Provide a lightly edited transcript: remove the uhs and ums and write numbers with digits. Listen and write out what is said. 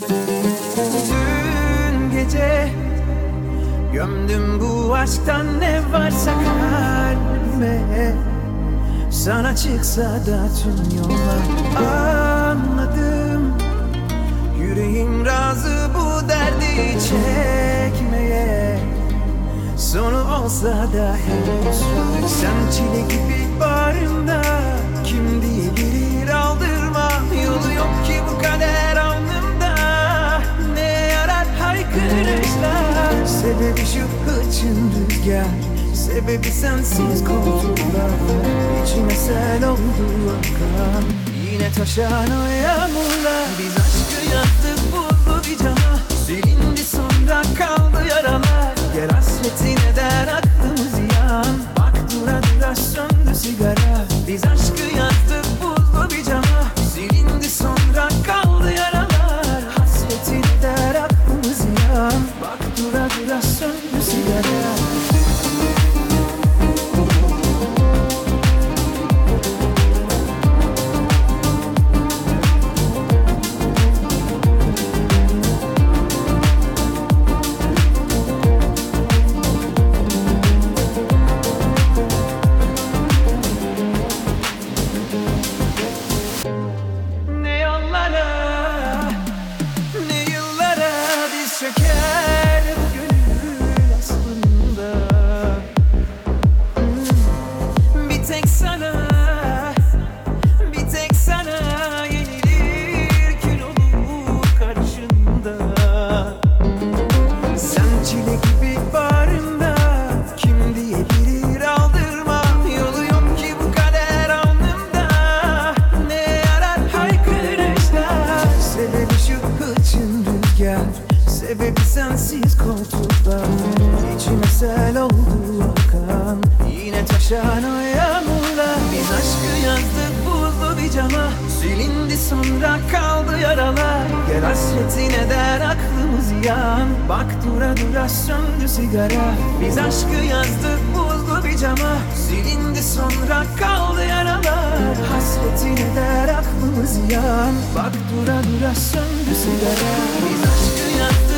Dün gece gömdüm bu aşktan ne varsa kalbime. Sana çıksa da tüm yollar anladım. Yüreğim razı bu derdi çekmeye. Sonu olsa da henüz sen çile gibi bağrımda. Kim diyebilir aldırma, yolu yok ki bu kader alnımda. Ne yarar haykırışlar, sebebi şu hırçın rüzgar. Sebebi sensiz koltuklar, içime sel oldu akan. Yine taşan o yağmurlar. Biz aşkı yaktık buzlu bir cama, silindi sonra kaldı yaralar. Gel hasretin eder aklımız yan. Bak dura dura söndü sigara. Biz aşkı yaktık buzlu bir cama, silindi sonra kaldı yaralar. Hasretin eder aklımız yan. Bak dura dura söndü sigara. Çeker bu gönül aslında. Bir tek sana, bir tek sana yenilir kül olur karşında. Sen çile gibi bağrımda, kim diyebilir aldırma. Yolu yok ki bu kader alnımda. Ne yarar haykırışlar, sebebi şu hırçın rüzgar. Sebebi sensiz koltuklar, içime sel oldu akan. Yine taşan o yağmurlar. Biz aşkı yazdık buzlu bir cama, silindi sonra kaldı yaralar. Gel hasretin eder aklımız yan. Bak dura dura söndü sigara. Biz aşkı yazdık buzlu bir cama, silindi sonra kaldı yaralar. Hasretin eder aklımız yan. Bak dura dura söndü sigara. Biz aşkı yazdık